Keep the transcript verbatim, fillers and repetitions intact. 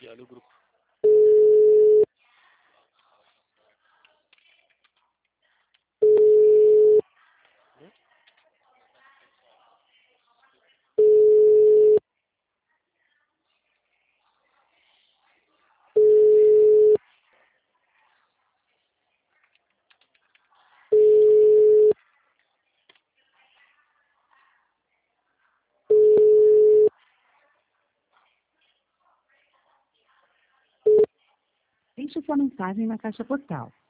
E olha o grupo. Deixe sua mensagem na caixa postal.